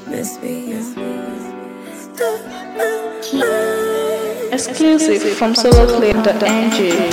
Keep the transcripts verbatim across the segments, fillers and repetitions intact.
Exclusive from solo play dot n g.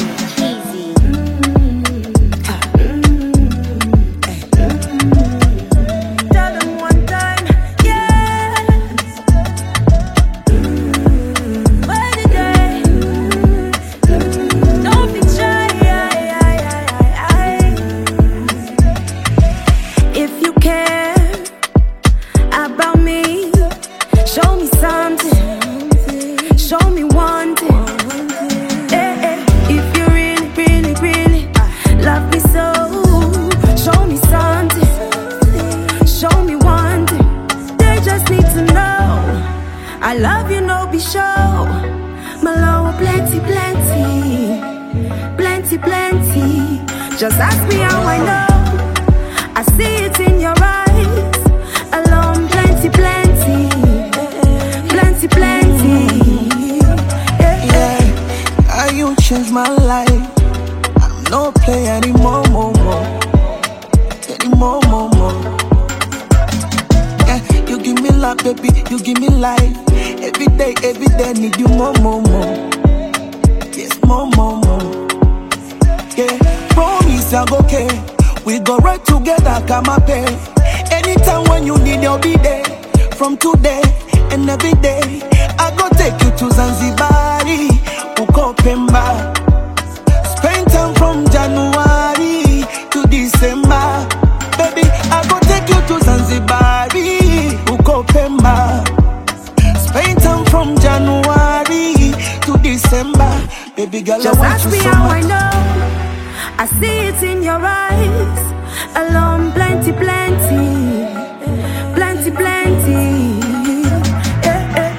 I love you, no be show. My love, plenty, plenty, plenty, plenty. Just ask me how I know. I see it in your eyes. Alone, plenty, plenty, plenty, plenty. Yeah, yeah. How you changed my life? I'm no play anymore, more, more, anymore, more, more. Yeah, you give me love, baby, you give me life. Every day, every day, need you more, more, more. Yes, more, more, more. Yeah, promise I'll go okay. We go right together, come up pay. Anytime when you need, I'll be there. From today and every day, I go take you to Zanzibar, Uko Pemba. Spend time from January to December. Baby, I go take you to Zanzibar, Uko Pemba. Spend time from January to December. Baby girl, just I want ask you me so how much. I know. I see it in your eyes. Alone, plenty, plenty, plenty, plenty. Yeah, yeah.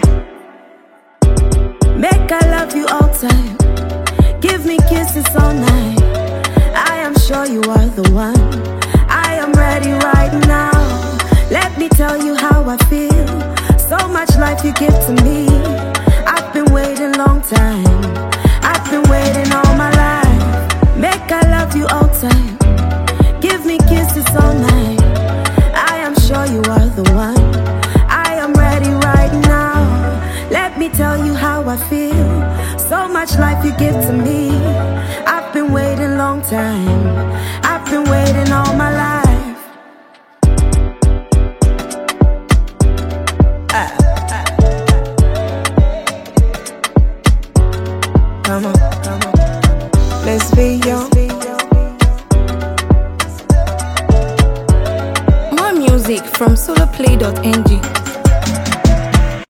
Make I love you all time. Give me kisses all night. I am sure you are the one. I am ready right now. Let me tell you how I feel. So much life you give to me. I've been waiting long time. I've been waiting all my life. Make I love you all time. Give me kisses all night. I am sure you are the one. I am ready right now. Let me tell you how I feel. So much life you give to me. I've been waiting long time. I've been waiting all my life. Come on, come on. Let's be young. More music from solo play dot n g.